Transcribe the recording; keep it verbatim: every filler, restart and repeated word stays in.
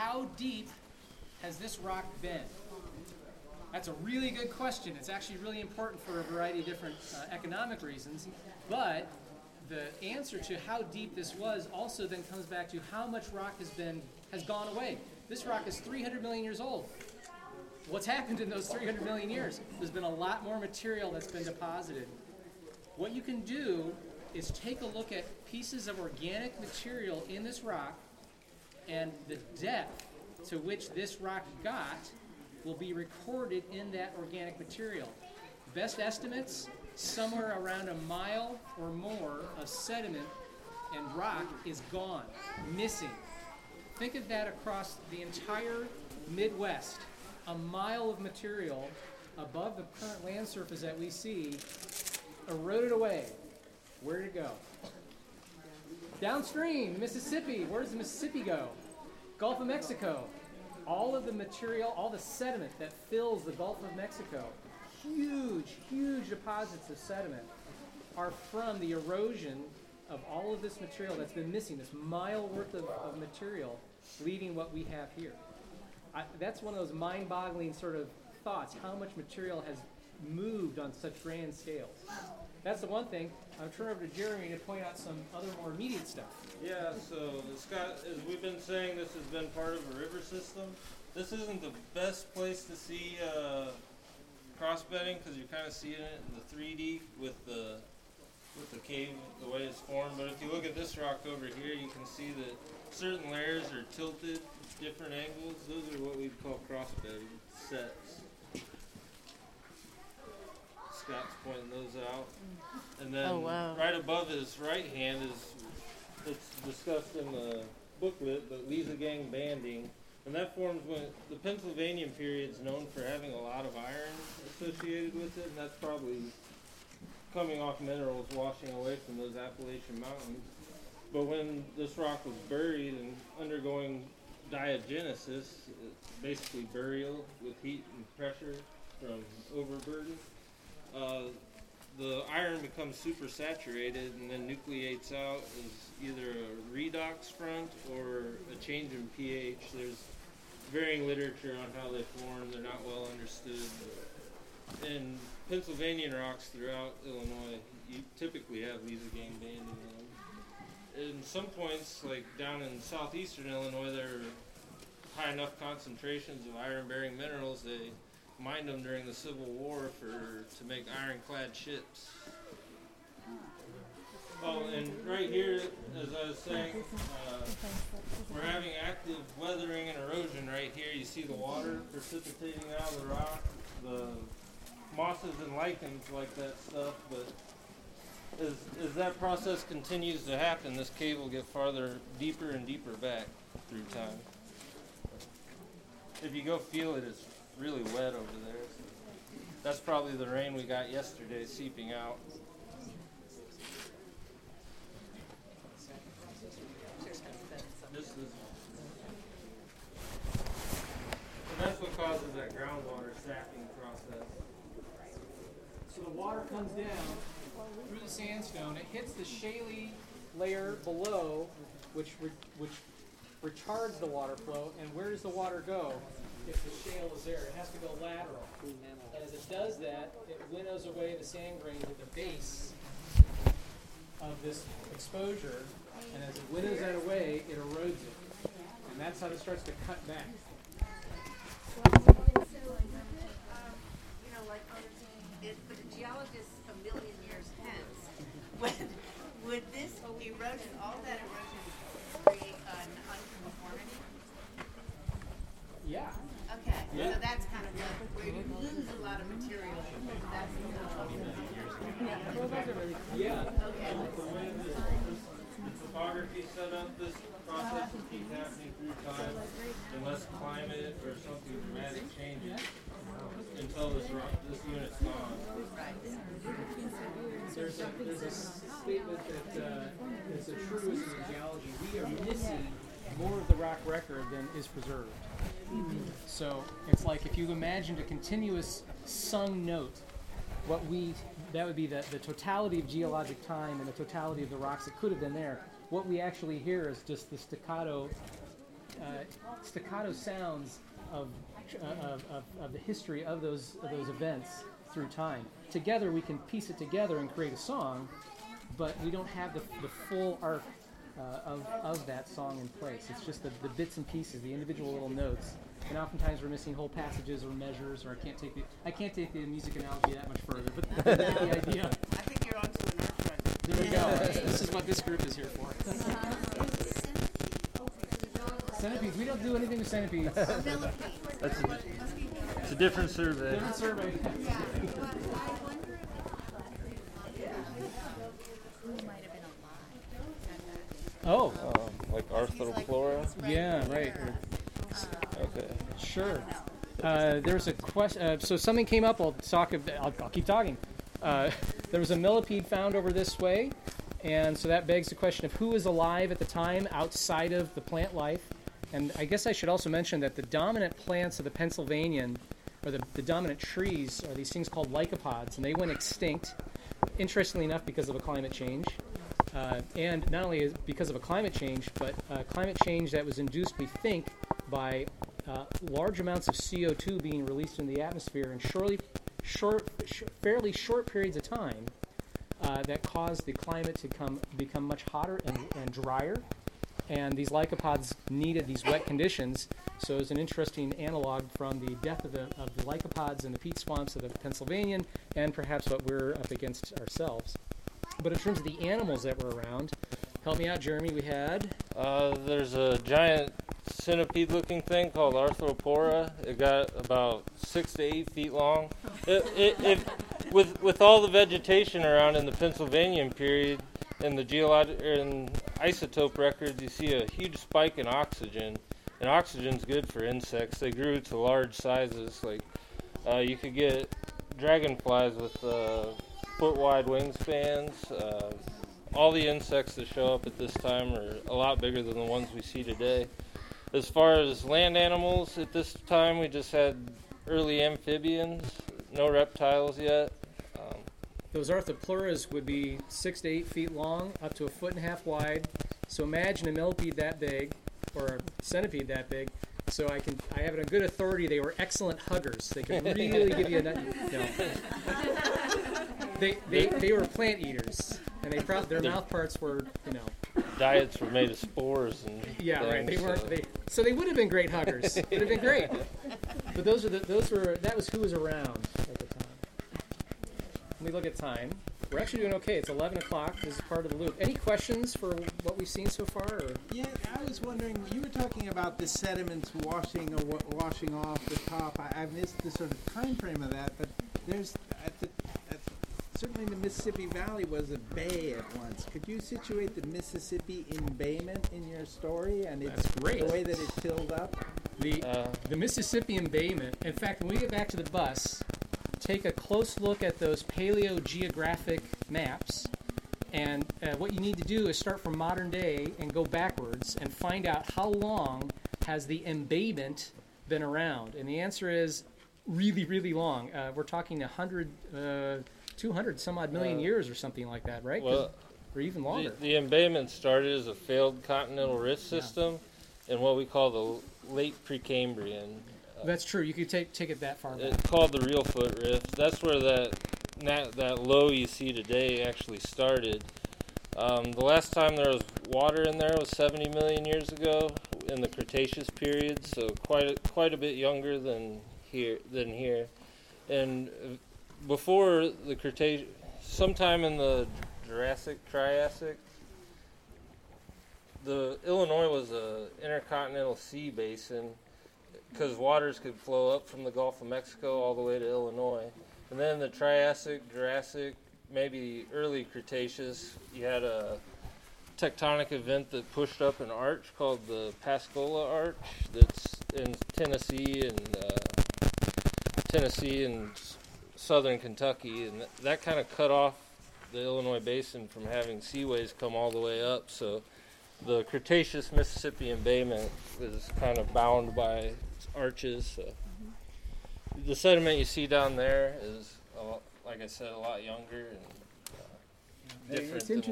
how deep has this rock been? That's a really good question. It's actually really important for a variety of different uh, economic reasons, but the answer to how deep this was also then comes back to how much rock has been has gone away. This rock is three hundred million years old. What's happened in those three hundred million years? There's been a lot more material that's been deposited. What you can do is take a look at pieces of organic material in this rock, and the depth to which this rock got will be recorded in that organic material. Best estimates, somewhere around a mile or more of sediment and rock is gone, missing. Think of that across the entire Midwest. A mile of material above the current land surface that we see eroded away. Where did it go? Downstream, Mississippi. Where does the Mississippi go? Gulf of Mexico. All of the material, all the sediment that fills the Gulf of Mexico, huge, huge deposits of sediment, are from the erosion of all of this material that's been missing, this mile worth of, of material, leaving what we have here. I, that's one of those mind-boggling sort of thoughts, how much material has moved on such grand scales. That's the one thing. I'll turn over to Jeremy to point out some other more immediate stuff. Yeah, so Scott, as we've been saying, this has been part of a river system. This isn't the best place to see uh, cross-bedding because you're kind of seeing it in the three D with the with the cave, the way it's formed. But if you look at this rock over here, you can see that certain layers are tilted, different angles. Those are what we'd call cross-bedding sets. Scott's pointing those out. And then Oh, wow. right above his right hand is, it's discussed in the booklet, but Liesegang banding. And that forms when the Pennsylvanian period is known for having a lot of iron associated with it, and that's probably coming off minerals washing away from those Appalachian mountains. But when this rock was buried and undergoing diagenesis, basically burial with heat and pressure from overburden, uh, the iron becomes supersaturated and then nucleates out as either a redox front or a change in pH. There's varying literature on how they form. They're not well understood. In Pennsylvanian rocks throughout Illinois, you typically have Liesegang banding in them. In some points, like down in southeastern Illinois, there are high enough concentrations of iron-bearing minerals, they mined them during the Civil War for to make ironclad ships. Oh, and right here, as I was saying, uh, we're having active weathering and erosion right here. You see the water precipitating out of the rock. The mosses and lichens like that stuff, but as, as that process continues to happen, this cave will get farther, deeper and deeper back through time. If you go feel it, it's really wet over there. That's probably the rain we got yesterday seeping out. This is, and that's what causes that groundwater sapping process. So the water comes down through the sandstone. It hits the shaly layer below, which re- which retards the water flow. And where does the water go if the shale is there? It has to go lateral. And as it does that, it winnows away the sand grains at the base of this exposure. And as it winnows that away, it erodes it. And that's how it starts to cut back. You know, like, it, but a geologist a million years hence, would, would this erosion, all that erosion, create an unconformity? Yeah. Okay, Yeah. so that's kind of what, where you lose a lot of material. That's Yeah. okay. The way this, this topography set up, this process will keep happening through time unless climate or something dramatic changes until this rock, this unit's gone. There's a, there's a statement that uh, is a truism in geology. We are missing more of the rock record than is preserved. So it's like if you imagined a continuous sung note, what we that would be the, the totality of geologic time and the totality of the rocks that could have been there. What we actually hear is just the staccato uh, staccato sounds of, uh, of, of, of the history of those of those events through time. Together, we can piece it together and create a song, but we don't have the, the full arc uh, of, of that song in place. It's just the, the bits and pieces, the individual little notes. And oftentimes we're missing whole passages or measures, or I can't take the I can't take the music analogy that much further. But that's the idea. I think you're onto an art project. There we go. This is what this group is here for. Centipedes. We don't do anything with centipedes. That's a, it's a different survey. Different survey. Oh. Um, like Arthroplora? Yeah, right. Okay. Sure. Uh, there was a question. Uh, so something came up. I'll talk. About, I'll, I'll keep talking. Uh, there was a millipede found over this way, and so that begs the question of who was alive at the time outside of the plant life. And I guess I should also mention that the dominant plants of the Pennsylvanian, or the, the dominant trees, are these things called lycopods, and they went extinct, interestingly enough, because of a climate change. Uh, and not only is because of a climate change, but uh, climate change that was induced, we think, by uh, large amounts of C O two being released in the atmosphere in surely, short, sh- fairly short periods of time uh, that caused the climate to come become much hotter and, and drier. And these lycopods needed these wet conditions, so it's an interesting analog from the death of the, of the lycopods in the peat swamps of the Pennsylvanian, and perhaps what we're up against ourselves. But in terms of the animals that were around, help me out, Jeremy, we had... Uh, there's a giant centipede-looking thing called Arthropora. It got about six to eight feet long. It, it, it, with with all the vegetation around in the Pennsylvanian period, in the geologic and isotope records, you see a huge spike in oxygen, and oxygen's good for insects. They grew to large sizes. Like uh, you could get dragonflies with uh, foot-wide wingspans. Uh, all the insects that show up at this time are a lot bigger than the ones we see today. As far as land animals, at this time we just had early amphibians, no reptiles yet. Um, Those arthropluras would be six to eight feet long, up to a foot and a half wide. So imagine a millipede that big, or a centipede that big. So I can, I have it on good authority. They were excellent huggers. They could really give you a nut. No. They, they, they were plant eaters, and they pro- their mouth parts were, you know. Diets were made of spores and yeah, things, right. They weren't. so. They so they would have been great huggers. Would have been great. But those are the, those were that was who was around at the time. Let me look at time. We're actually doing okay. It's eleven o'clock. This is part of the loop. Any questions for what we've seen so far? Or? Yeah, I was wondering, you were talking about the sediments washing or wa- washing off the top. I, I missed the sort of time frame of that, but there's, at the, at, certainly the Mississippi Valley was a bay at once. Could you situate the Mississippi embayment in your story and its, That's great. the way that it filled up? The, Uh, the Mississippi embayment, in fact, when we get back to the bus, take a close look at those paleogeographic maps, and uh, what you need to do is start from modern day and go backwards and find out how long has the embayment been around. And the answer is really, really long. Uh, we're talking one hundred, uh, two hundred some odd million Uh, years or something like that, right? 'Cause- well, or even the, longer. the embayment started as a failed continental rift system in what we call the late Precambrian. That's true. You could take take it that far back. It's called the Real Foot Rift. That's where that that, that low you see today actually started. Um, the last time there was water in there was seventy million years ago in the Cretaceous period, so quite a, quite a bit younger than here than here. And uh, before the Cretaceous, sometime in the Jurassic, Triassic, the Illinois was a intercontinental sea basin, because waters could flow up from the Gulf of Mexico all the way to Illinois. And then the Triassic, Jurassic, maybe early Cretaceous, you had a tectonic event that pushed up an arch called the Pascola Arch that's in Tennessee and uh, Tennessee and s- southern Kentucky, and th- that kind of cut off the Illinois basin from having seaways come all the way up. So the Cretaceous Mississippi embayment is kind of bound by arches. So the sediment you see down there is, a lot, like I said, a lot younger and uh, different It's than interesting.